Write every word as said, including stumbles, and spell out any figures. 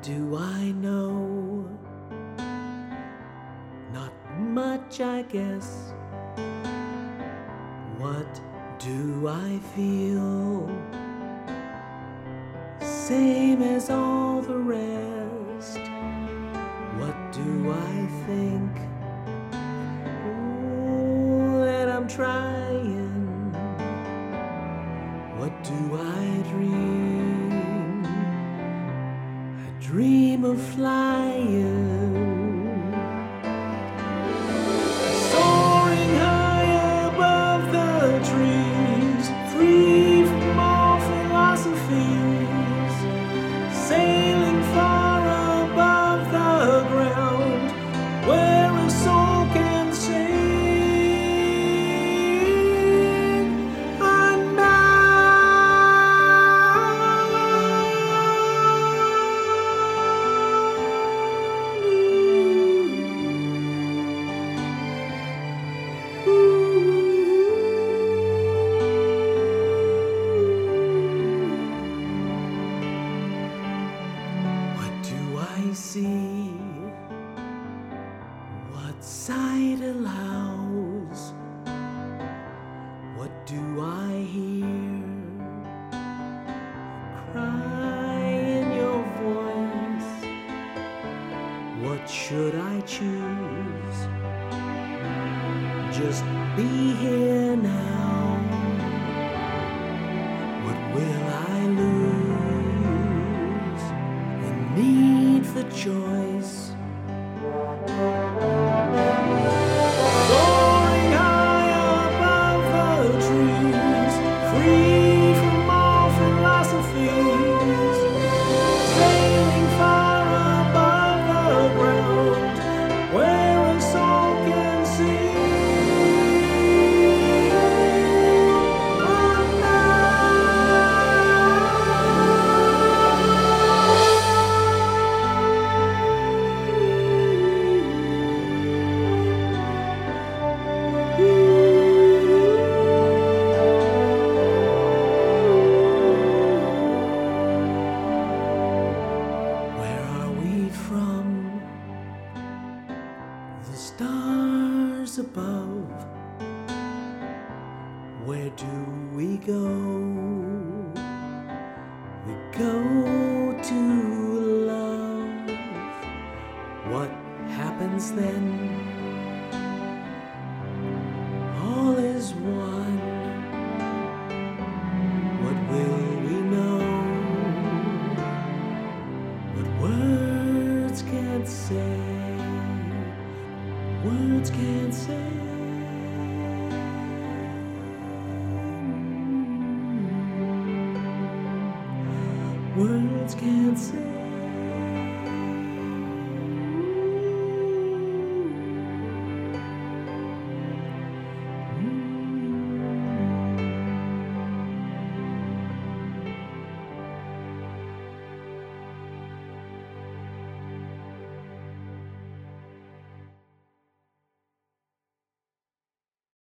do I know? Not much, I guess. What do I feel? Same as all the rest. What do I think? Ooh, that I'm trying. What do I dream? I dream of flying, soaring high above the trees, free from all philosophies, sailing far above the ground, where a soul can sing. I see what sight allows. What do I hear? Cry in your voice. What should I choose? Just be here now. What will I lose? And need the choice. Soaring high above the trees, free from all philosophies, sailing far above the ground, where a soul can see. Stars above, where do we go? We go to love. What happens then? All is one. What will we know? What words can't say? Words can't say. Words can't say.